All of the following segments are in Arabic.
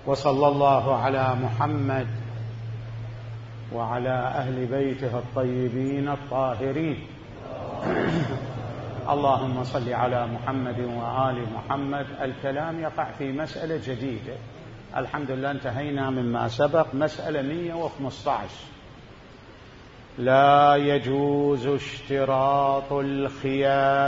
وصلى الله على محمد وعلى أهل بيته الطيبين الطاهرين. اللهم صل على محمد وآل محمد. الكلام يقع في مسألة جديدة. الحمد لله انتهينا مما سبق، مسألة 115. لا يجوز اشتراط الخيار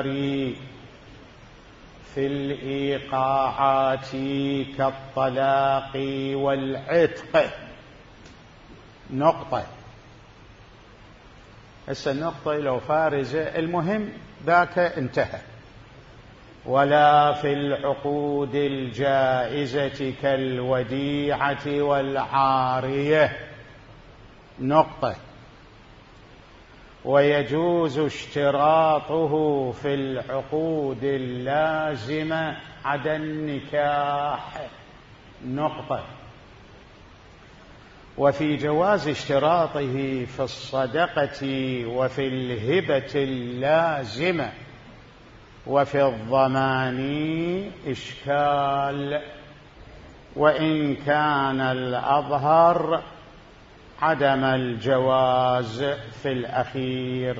في الإيقاعات كالطلاق والعتق. نقطة. هسه النقطة لو فارزة، المهم ذاك انتهى. ولا في العقود الجائزة كالوديعة والعارية. نقطة. ويجوز اشتراطه في العقود اللازمة عدا النكاح. نقطة. وفي جواز اشتراطه في الصدقة وفي الهبة اللازمة وفي الضمان إشكال، وإن كان الأظهر عدم الجواز في الأخير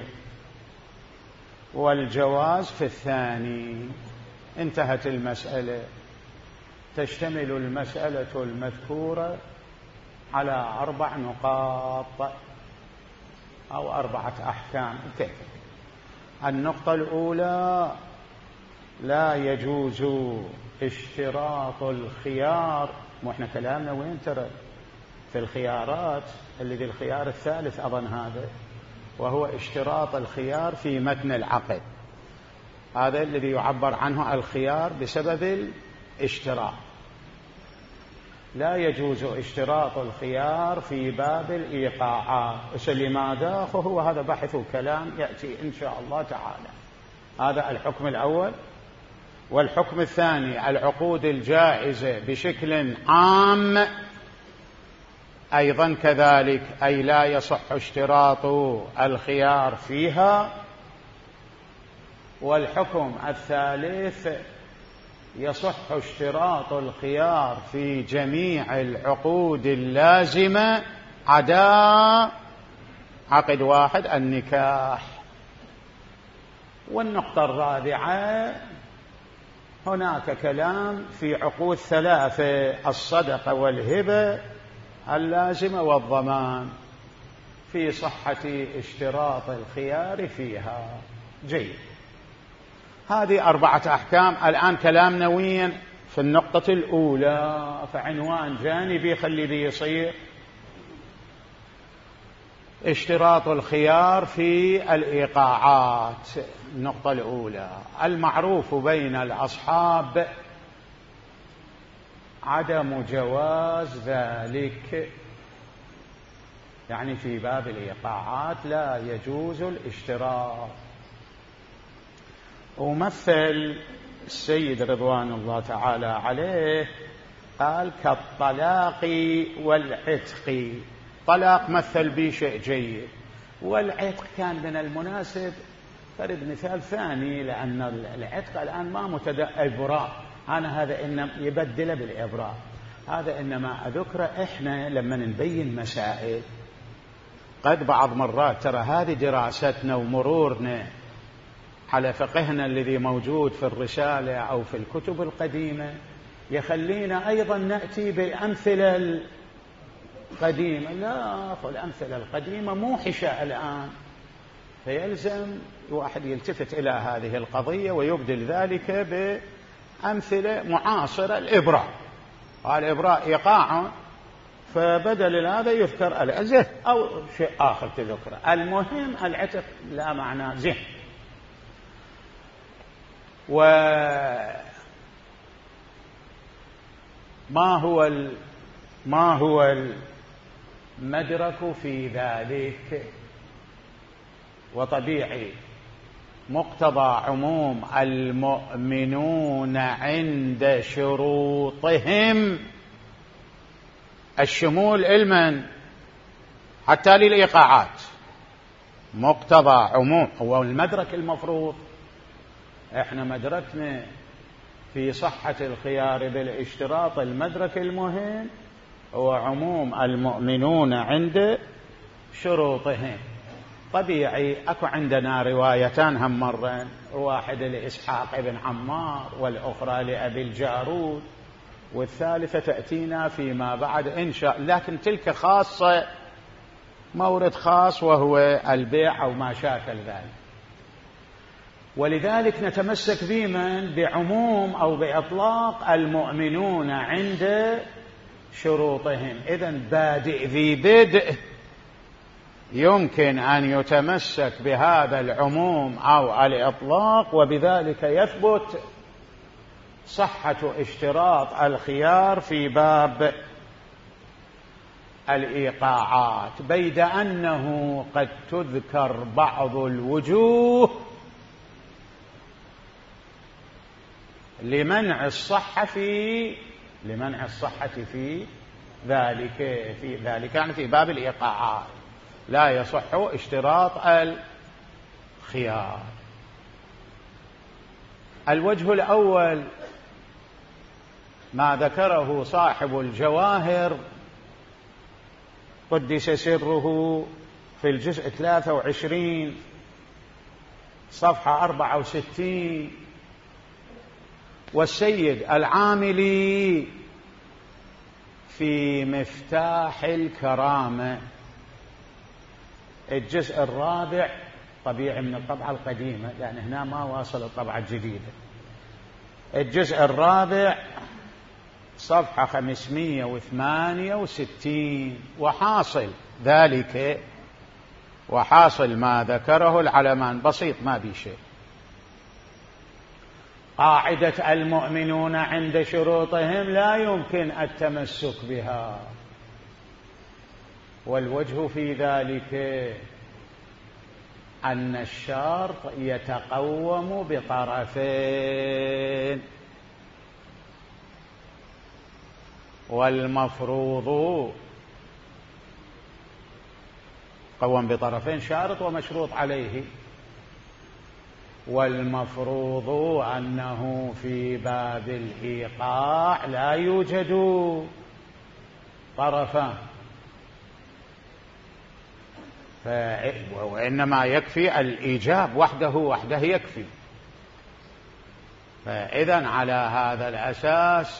والجواز في الثاني. انتهت المسألة. تشتمل المسألة المذكورة على 4 نقاط أو 4 أحكام. النقطة الأولى: لا يجوز اشتراط الخيار. وإحنا كلامنا وين ترى؟ في الخيارات، الذي الخيار الثالث أظن هذا، وهو اشتراط الخيار في متن العقد. هذا الذي يعبر عنه الخيار بسبب الاشتراط. لا يجوز اشتراط الخيار في باب الإيقاعات. لماذا؟ فهو هذا بحث وكلام يأتي إن شاء الله تعالى. هذا الحكم الأول. والحكم الثاني: العقود الجائزة بشكل عام أيضا كذلك، أي لا يصح اشتراط الخيار فيها. والحكم الثالث: يصح اشتراط الخيار في جميع العقود اللازمة عدا عقد واحد، النكاح. والنقطة الرابعة: هناك كلام في عقود 3: الصدقة والهبة اللازمة والضمان، في صحة اشتراط الخيار فيها. جيد. هذه 4 أحكام. الآن كلامنا وين؟ في النقطة الأولى، فعنوان جانبي خلي ذي يصير اشتراط الخيار في الإيقاعات. النقطة الأولى: المعروف بين الأصحاب عدم جواز ذلك، يعني في باب الإيقاعات لا يجوز الاشتراط. ومثل السيد رضوان الله تعالى عليه، قال كالطلاق والعتق. طلاق مثل به شيء جيد، والعتق كان من المناسب فرد مثال ثاني، لأن العتق الآن ما إبراء. أنا هذا إنما يبدله بالإبراء. هذا إنما أذكره إحنا لما نبين مسائل. قد بعض مرات ترى هذه دراستنا ومرورنا على فقهنا الذي موجود في الرسالة أو في الكتب القديمة يخلينا أيضا نأتي بالأمثلة القديمة. لا، الأمثلة القديمة موحشة الآن، فيلزم واحد يلتفت إلى هذه القضية ويبدل ذلك بأمثلة معاصرة. الإبراء، الإبراء إيقاع، فبدل هذا يذكر العزة أو شيء آخر تذكره. المهم العتق لا معنى ذهن. وما هو المدرك في ذلك؟ وطبيعي مقتضى عموم المؤمنون عند شروطهم الشمول علما حتى للإيقاعات. مقتضى عموم هو المدرك المفروض. احنا مدركنا في صحة الخيار بالاشتراط المدرك المهم هو عموم المؤمنون عند شروطهم. طبيعي أكو عندنا روايتان هم مرة، واحدة لإسحاق بن عمار والأخرى لأبي الجارود، والثالثة تأتينا فيما بعد إن شاء، لكن تلك خاصة مورد خاص وهو البيع أو ما شاكل ذلك. ولذلك نتمسك بمن بعموم أو بإطلاق المؤمنون عند شروطهم. إذن بادئ ذي بدء يمكن أن يتمسك بهذا العموم أو الإطلاق، وبذلك يثبت صحة اشتراط الخيار في باب الإيقاعات، بيد أنه قد تذكر بعض الوجوه لمنع الصحة في ذلك يعني في باب الإيقاعات لا يصح اشتراط الخيار. الوجه الأول ما ذكره صاحب الجواهر قدس سره في الجزء 23 صفحة 64، والسيد العاملي في مفتاح الكرامة الجزء الرابع، طبيعي من الطبعة القديمة لأن هنا ما واصل الطبعة الجديدة، الجزء الرابع صفحة 568. وحاصل ما ذكره العلمان بسيط ما بي شيء. قاعدة المؤمنون عند شروطهم لا يمكن التمسك بها، والوجه في ذلك أن الشرط يتقوم بطرفين، والمفروض قوم بطرفين شارط ومشروط عليه، والمفروض أنه في باب الإيقاع لا يوجد طرفان، وإنما يكفي الإيجاب وحده يكفي. فإذن على هذا الأساس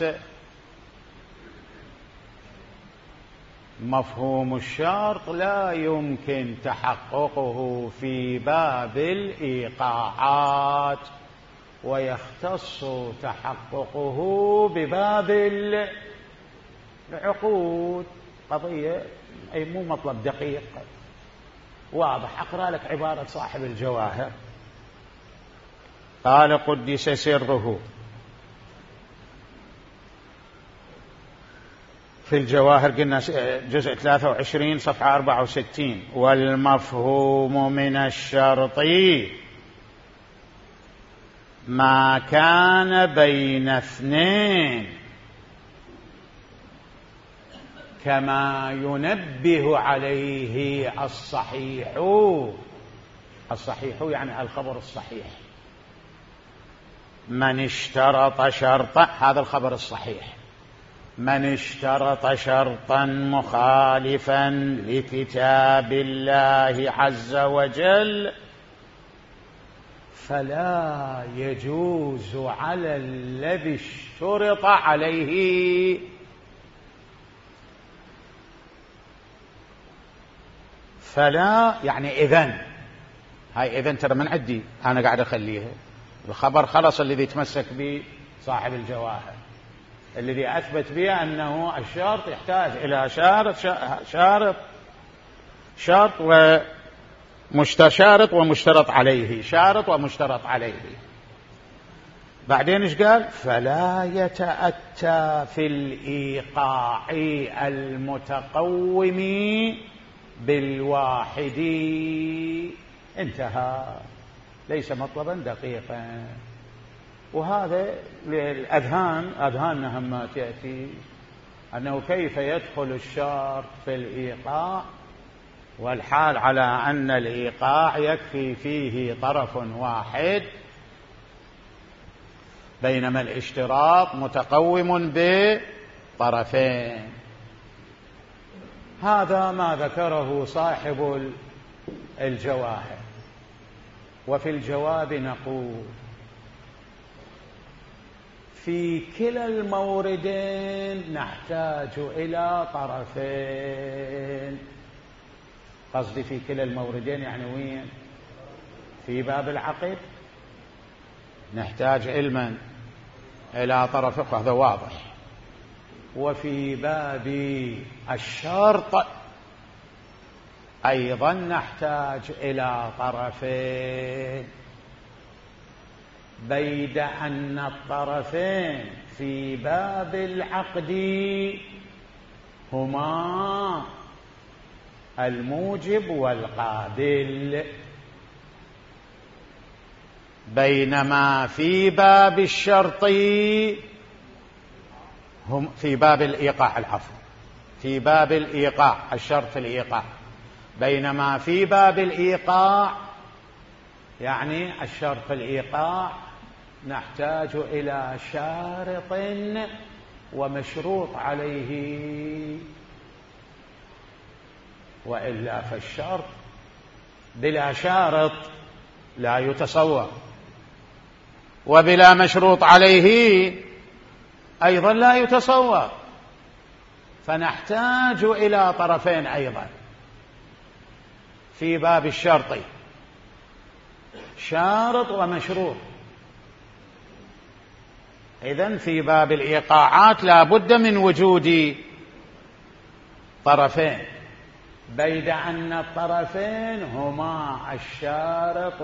مفهوم الشرط لا يمكن تحققه في باب الإيقاعات، ويختص تحققه بباب العقود. قضية أي مو مطلب دقيق واضح. أقرأ لك عبارة صاحب الجواهر. قال قدس سره في الجواهر، قلنا جزء 23 صفحة 64: والمفهوم من الشرط ما كان بين اثنين، كما ينبه عليه الصحيح يعني الخبر الصحيح. من اشترط شرطا، هذا الخبر الصحيح، من اشترط شرطا مخالفا لكتاب الله عز وجل فلا يجوز على الذي اشترط عليه فلا يعني إذن، هاي إذن ترى من عندي أنا قاعد أخليها الخبر خلص. الذي يتمسك به صاحب الجواهر الذي أثبت به أنه الشرط يحتاج إلى شرط ومشترط ومشترط عليه، شارط ومشترط عليه. بعدين إيش قال؟ فلا يتأتى في الإيقاع المتقوم بالواحد. انتهى، ليس مطلبا دقيقا. وهذا للأذهان، أذهاننا هم تأتي أنه كيف يدخل الشرط في الإيقاع، والحال على أن الإيقاع يكفي فيه طرف واحد. بينما الاشتراط متقوم بطرفين. هذا ما ذكره صاحب الجواهر. وفي الجواب نقول: في كلا الموردين نحتاج إلى طرفين. قصدي في كلا الموردين يعني وين؟ في باب العقد نحتاج علما إلى طرف، هذا واضح. وفي باب الشرط أيضا نحتاج إلى طرفين، بيد أن الطرفين في باب العقد هما الموجب والقابل، بينما في باب الشرط هم في باب الإيقاع، العفو، في باب الإيقاع الشرط الإيقاع، بينما في باب الإيقاع يعني الشرط الإيقاع نحتاج إلى شارط ومشروط عليه، وإلا فالشرط بلا شارط لا يتصور، وبلا مشروط عليه أيضا لا يتصور، فنحتاج إلى طرفين أيضا في باب الشرط، شارط ومشروط. إذن في باب الإيقاعات لا بد من وجود طرفين، بيد أن الطرفين هما الشارط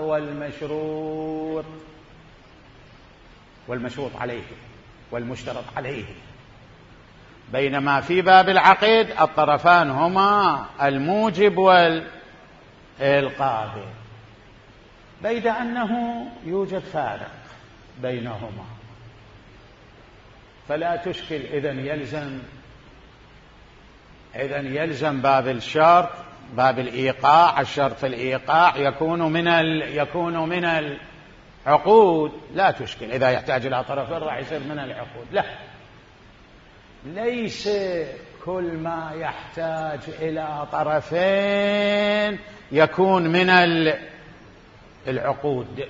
والمشروط عليه والمشترط عليه، بينما في باب العقد الطرفان هما الموجب والقابل، بيد أنه يوجد فارق بينهما، فلا تشكل. إذن يلزم باب الشرط، باب الإيقاع، الشرط الإيقاع يكون من العقود، لا تشكل. إذا يحتاج إلى طرفين راح يصير من العقود، لا، ليس كل ما يحتاج إلى طرفين يكون من العقود.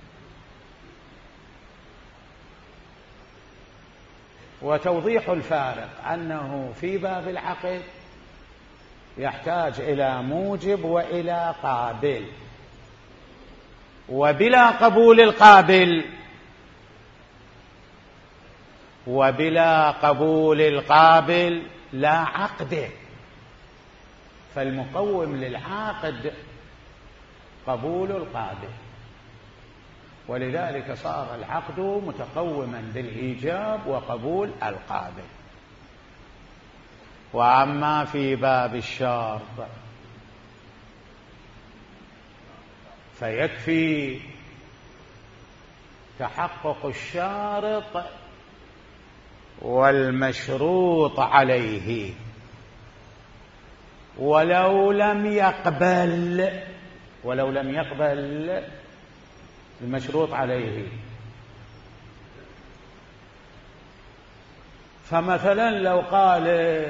وتوضيح الفارق أنه في باب العقد يحتاج إلى موجب وإلى قابل، وبلا قبول القابل لا عقد، فالمقوم للعاقد قبول القابل، ولذلك صار العقد متقوما بالإيجاب وقبول القابل. وأما في باب الشرط فيكفي تحقق الشارط والمشروط عليه، ولو لم يقبل المشروط عليه. فمثلا لو قال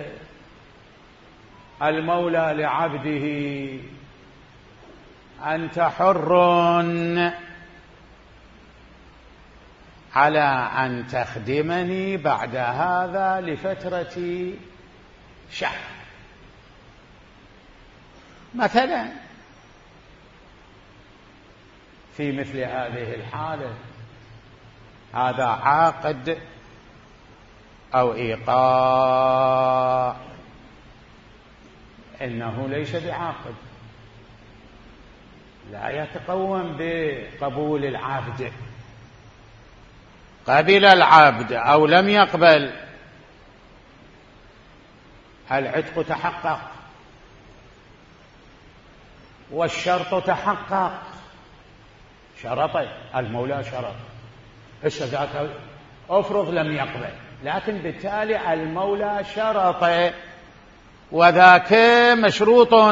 المولى لعبده: أنت حر على أن تخدمني بعد هذا لفترة شهر مثلا، في مثل هذه الحالة هذا عاقد أو إيقاع؟ إنه ليس بعاقد، لا يتقوم بقبول العبد. قبل العبد أو لم يقبل، العتق تحقق والشرط تحقق، شرطي المولى شرط، ذاك أفرض لم يقبل، لكن بالتالي المولى شرط وذاك مشروط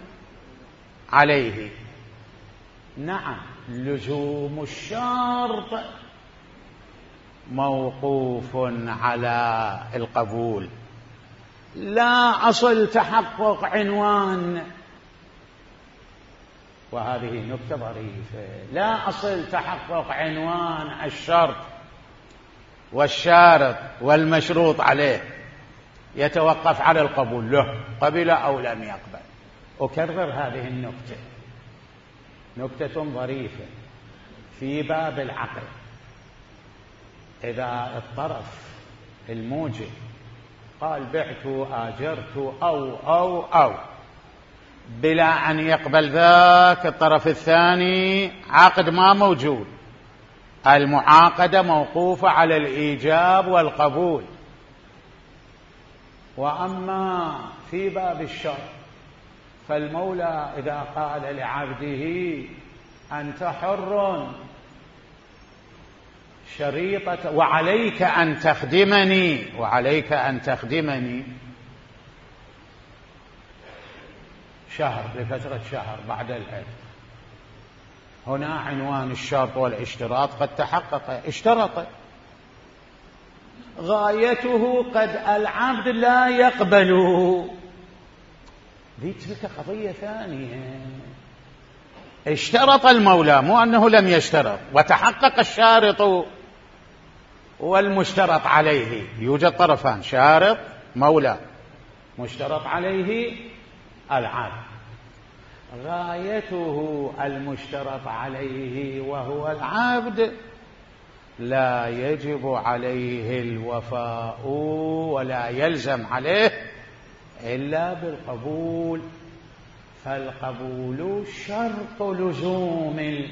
عليه. نعم، لزوم الشرط موقوف على القبول. لا أصل تحقق عنوان، وهذه نكتة ظريفة، لا أصل تحقق عنوان الشرط والشارط والمشروط عليه يتوقف على القبول له، قبل أو لم يقبل. أكرر هذه النكتة، نكتة ظريفة في باب العقل. إذا الطرف الموجب قال بعت آجرت أو بلا أن يقبل ذاك الطرف الثاني، عقد ما موجود، المعاقدة موقوفة على الإيجاب والقبول. وأما في باب الشرط فالمولى إذا قال لعبده أنت حر شريطة وعليك أن تخدمني شهر، لفترة شهر بعد العتق، هنا عنوان الشرط والاشتراط قد تحقق، اشترط، غايته قد العبد لا يقبل، ذي تلك قضية ثانية. اشترط المولى، مو أنه لم يشترط، وتحقق الشارط والمشترط عليه. يوجد طرفان، شارط مولى، مشترط عليه العبد. غايته المشترط عليه وهو العبد لا يجب عليه الوفاء ولا يلزم عليه إلا بالقبول، فالقبول شرط لزوم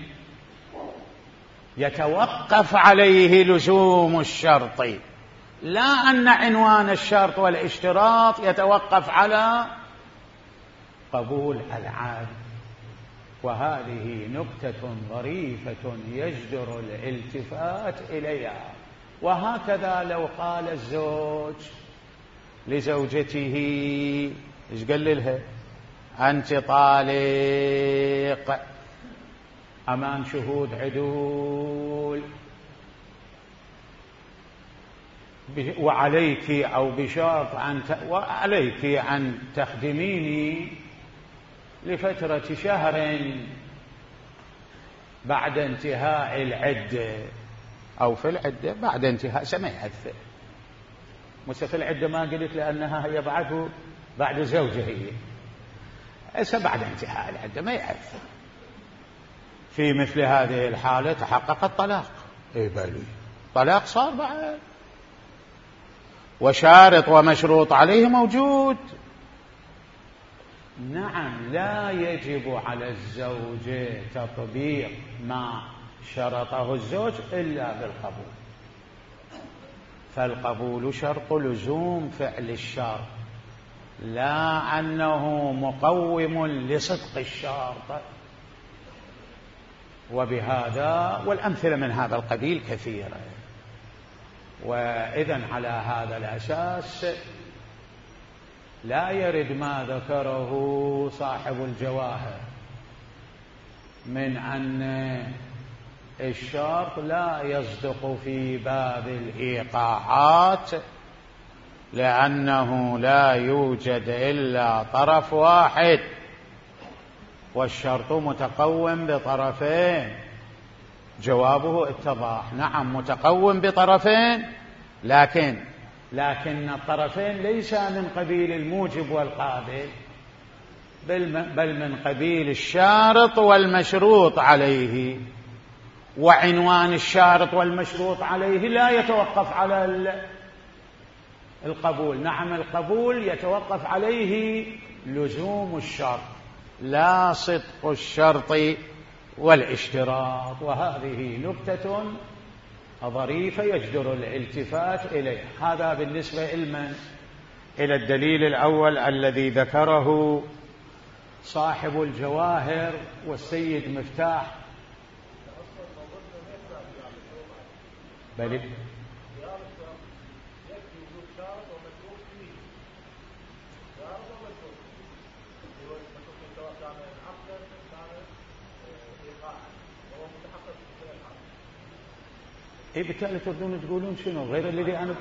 يتوقف عليه لزوم الشرط، لا أن عنوان الشرط والاشتراط يتوقف على قبول العبد. وهذه نكتة ظريفة يجدر الالتفات إليها. وهكذا لو قال الزوج لزوجته، إيش قال لها؟ أنت طالق أمام شهود عدول، وعليك أو بشرط وعليك أن تخدميني لفترة شهر بعد انتهاء العدة، أو في العدة بعد انتهاء، سما يأثر موسى في العدة ما قلت لأنها هي بعد زوجه، هي بعد انتهاء العدة ما يأثر. في مثل هذه الحالة تحقق الطلاق، بلي طلاق صار بعد، وشارط ومشروط عليه موجود. نعم، لا يجب على الزوج تطبيق ما شرطه الزوج إلا بالقبول، فالقبول شرط لزوم فعل الشرط، لا أنه مقوم لصدق الشرط. وبهذا والأمثلة من هذا القبيل كثيرة. وإذن على هذا الأساس لا يرد ما ذكره صاحب الجواهر من أن الشرط لا يصدق في باب الإيقاعات، لأنه لا يوجد إلا طرف واحد، والشرط متقوم بطرفين. جوابه اتضح، نعم متقوم بطرفين، لكن الطرفين ليس من قبيل الموجب والقابل، بل من قبيل الشارط والمشروط عليه. وعنوان الشارط والمشروط عليه لا يتوقف على القبول، نعم القبول يتوقف عليه لزوم الشرط لا صدق الشرط والاشتراط. وهذه نكتة ظريفة يجدر الالتفات إليها. هذا بالنسبة إلى الدليل الأول الذي ذكره صاحب الجواهر والسيد مفتاح. بل إيه بالتالي تردون تقولون شنو غير الذي أنا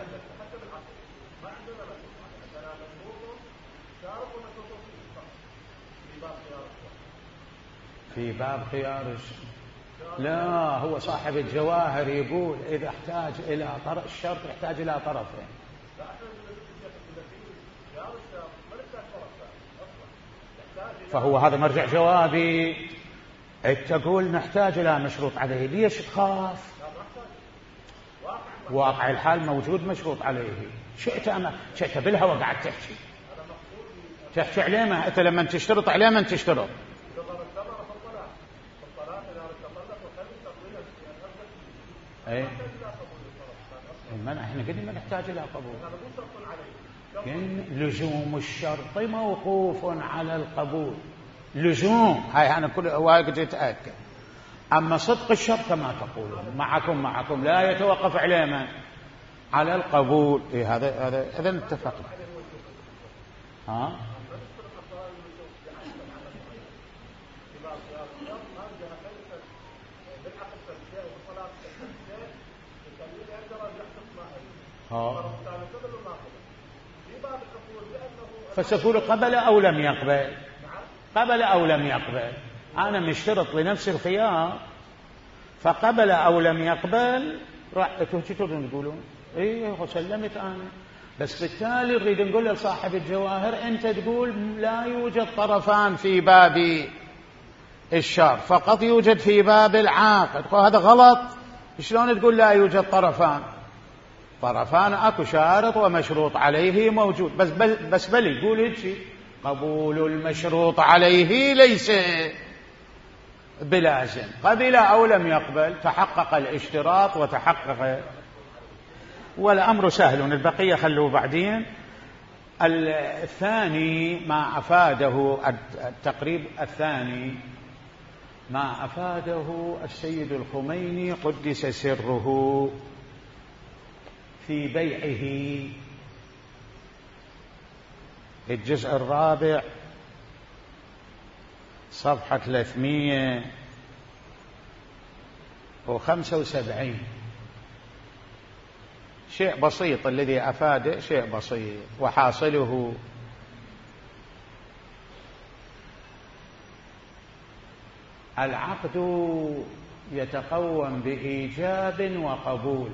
في باب خيار لا، هو صاحب الجواهر يقول إذا احتاج إلى طرف الشرط يحتاج إلى طرفين. فهو هذا مرجع جوابي. تقول نحتاج إلى مشروط عليه، ليش تخاف؟ واقع الحال موجود مشروط عليه. شئت بالهوى قاعد تحكي عليه. ما أنت لما تشترط عليه من تشترط؟ ايه احنا قلنا نحتاج الى قبول. لزوم الشرط موقوف على القبول. لزوم هاي انا كل واجد اتاكد. اما صدق الشرط كما تقولون معكم لا يتوقف عليه من؟ على القبول. إيه هذا اتفقنا. ها فستقول قبل أو لم يقبل. قبل أو لم يقبل. أنا مشترط لنفس الخيار، فقبل أو لم يقبل راح تقولون تقولون إيه وسلمت أنا. بس بالتالي نريد نقول لصاحب الجواهر أنت تقول لا يوجد طرفان في باب الشرط، فقط يوجد في باب العاقد. هذا غلط. شلون تقول لا يوجد طرفان؟ طرفان اكو شارط ومشروط عليه موجود. بس بل يقول هيك قبول المشروط عليه ليس بلازم. قبل او لم يقبل تحقق الاشتراط وتحقق، والامر سهل. البقيه خلوه بعدين. الثاني ما افاده التقريب الثاني ما افاده السيد الخميني قدس سره في بيعه، الجزء الرابع صفحة 375. شيء بسيط الذي أفاده، شيء بسيط. وحاصله العقد يتقوم بإيجاب وقبول،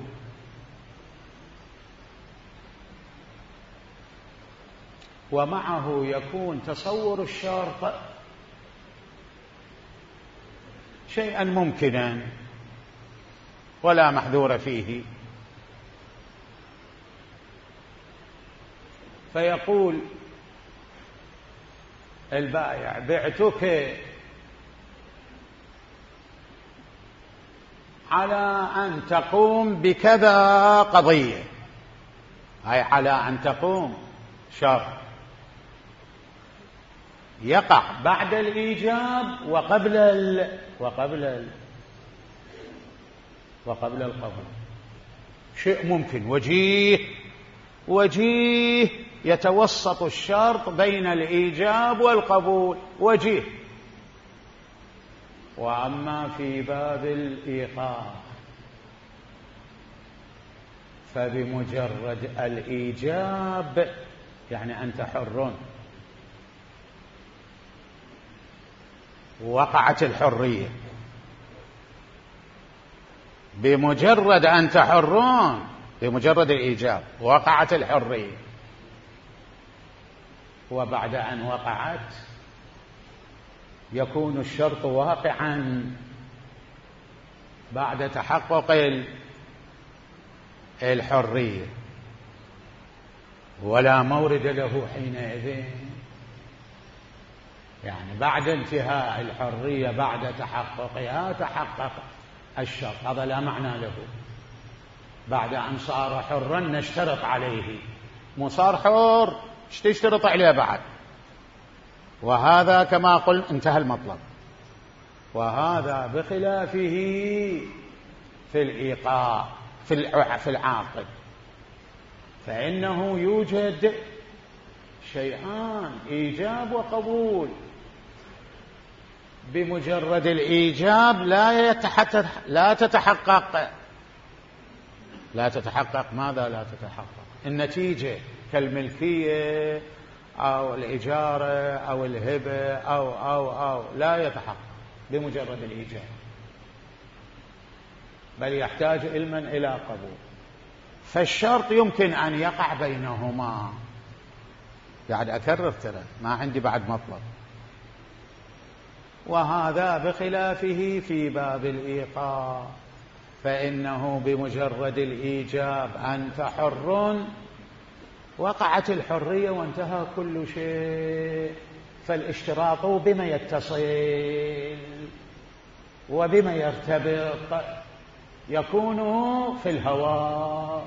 ومعه يكون تصور الشرط شيئا ممكنا ولا محذور فيه. فيقول البائع بعتك على أن تقوم بكذا قضية. هاي على أن تقوم شرط يقع بعد الإيجاب وقبل القبول. شيء ممكن وجيه يتوسط الشرط بين الإيجاب والقبول، وجيه. وأما في باب الإيقاع فبمجرد الإيجاب يعني أنت حر، وقعت الحرية. بمجرد أنت حرون، بمجرد الإيجاب وقعت الحرية. وبعد أن وقعت يكون الشرط واقعا بعد تحقق الحرية، ولا مورد له حينئذ. يعني بعد انتهاء الحرية بعد تحققها تحقق الشرط، هذا لا معنى له. بعد أن صار حرا نشترط عليه، مو صار حر ايش تشترط عليه بعد؟ وهذا كما قل انتهى المطلب. وهذا بخلافه في الإيقاع في العاقد، فإنه يوجد شيئان إيجاب وقبول. بمجرد الإيجاب لا تتحقق لا تتحقق. ماذا لا تتحقق؟ النتيجة كالملكية أو الإجارة أو الهبة أو لا يتحقق بمجرد الإيجاب، بل يحتاج علما إلى قبول. فالشرط يمكن أن يقع بينهما. قاعد أكرر ترى، ما عندي بعد مطلب. وهذا بخلافه في باب الإيقاع، فإنه بمجرد الإيجاب أنت حر، وقعت الحرية وانتهى كل شيء. فالاشتراط بما يتصل وبما يرتبط، يكون في الهواء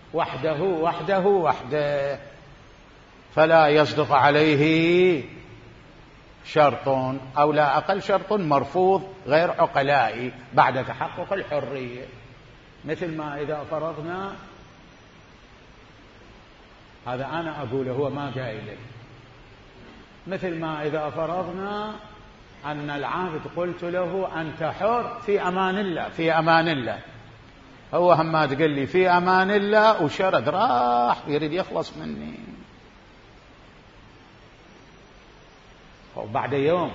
وحده، فلا يصدق عليه شرط، أو لا أقل شرط مرفوض غير عقلائي بعد تحقق الحرية. مثل ما إذا فرضنا، هذا أنا أقوله هو ما قايله، مثل ما إذا فرضنا أن العابد قلت له أنت حر في أمان الله، هو هم ما تقول لي في أمان الله وشرد راح يريد يخلص مني، وبعد يوم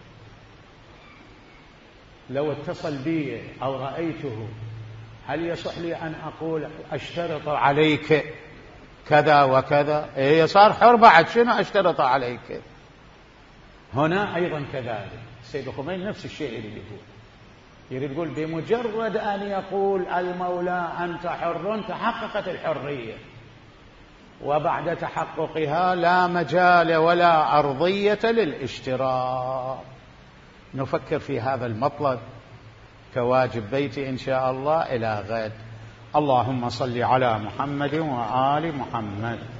لو اتصل بي أو رأيته، هل يصح لي أن أقول أشترط عليك كذا وكذا؟ إيه صار حر بعد، شنو أشترط عليك؟ هنا أيضا كذلك السيد الخميني نفس الشيء يريد يقول بمجرد أن يقول المولى أنت حر تحققت الحرية، وبعد تحققها لا مجال ولا أرضية للاشتراط. نفكر في هذا المطلب كواجب بيتي إن شاء الله إلى غد. اللهم صل على محمد وآل محمد.